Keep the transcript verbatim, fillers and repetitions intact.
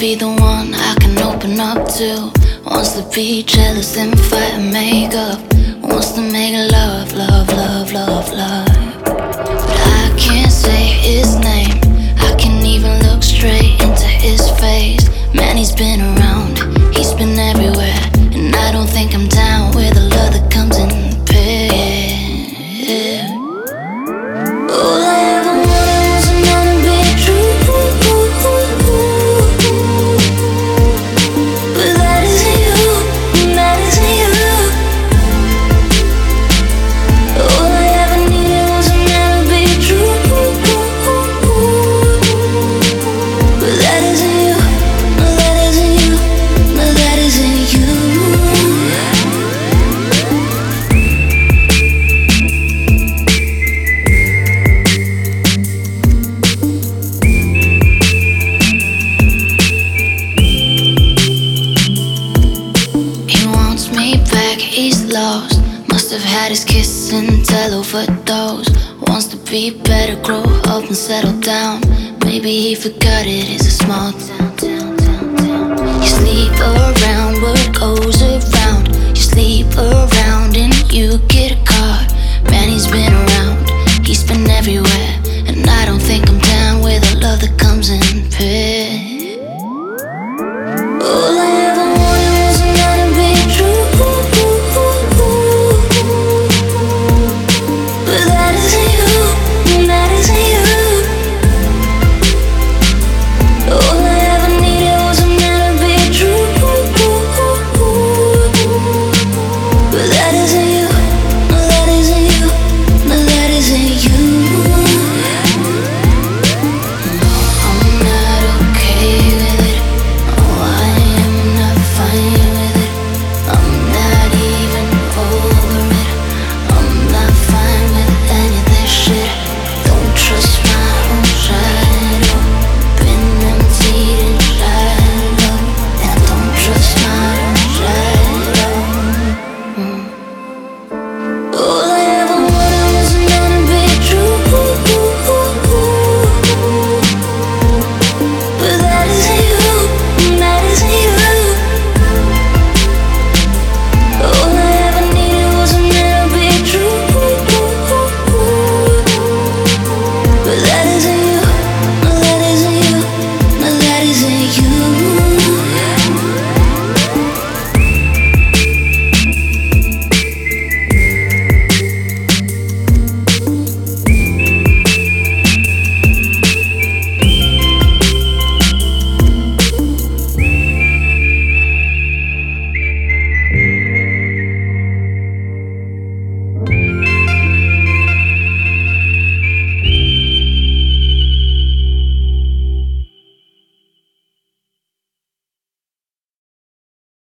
be the one I can open up to. Wants to be jealous and fight and make up. Wants to make love, love, love, love, love. But I can't say his name. I can't even look straight into his face. Man, he's been around, he's been everywhere, and I don't think I'm down with the love that comes in pairs. All I ever wanted was another be true, but that isn't you, that isn't you. All I ever needed was another be true, but that isn't you, no that isn't you, no that isn't you. He wants me back, he's lost. Must have had his kiss and tell overdose. Wants to be better, grow up and settle down. Maybe he forgot it is a small town.